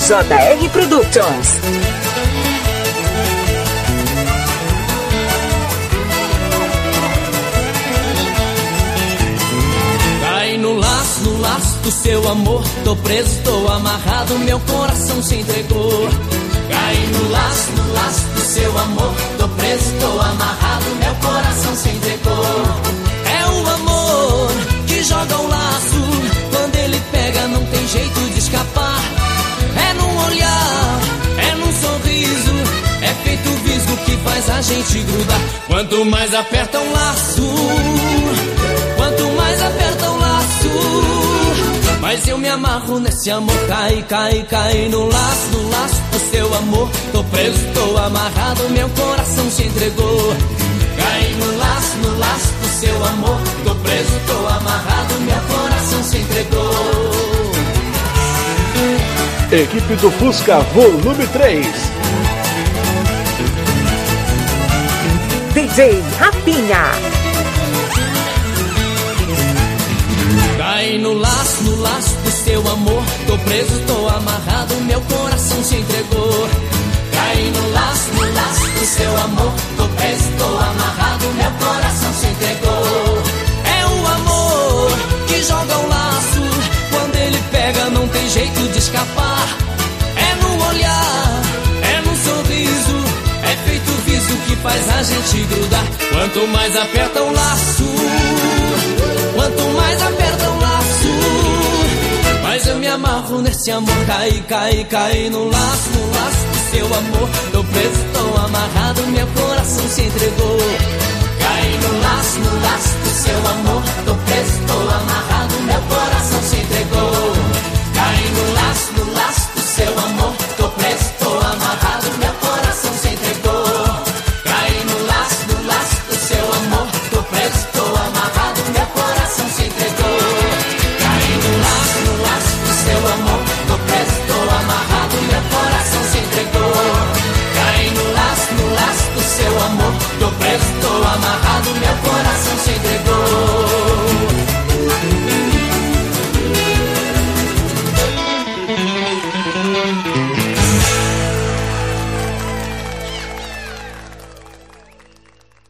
JR Productions. Cai no laço do seu amor. Tô preso, tô amarrado, meu coração se entregou. Cai no laço do seu amor. Tô preso, tô amarrado, meu coração se entregou. É o amor que joga o laço. Quando ele pega não tem jeito de escapar. É num olhar, é num sorriso, é feito visgo que faz a gente grudar. Quanto mais aperta um laço, quanto mais aperta um laço, mas eu me amarro nesse amor. Cai no laço do seu amor. Tô preso, tô amarrado, meu coração se entregou. Cai no laço do seu amor. Tô preso, tô amarrado, meu coração se entregou. Equipe do Fusca Volume 3. DJ Rapinha. Cai no laço do seu amor. Tô preso, tô amarrado, meu coração se entregou. Cai no laço do seu amor. Tô preso, tô amarrado, meu coração se entregou. É o amor que joga o laço. Quando ele pega não tem jeito de escapar. É no olhar, é no sorriso, é feito viso que faz a gente grudar. Quanto mais aperta um laço, quanto mais aperta um laço, mas eu me amarro nesse amor. Cai no laço do seu amor. Tô preso, tô amarrado, meu coração se entregou.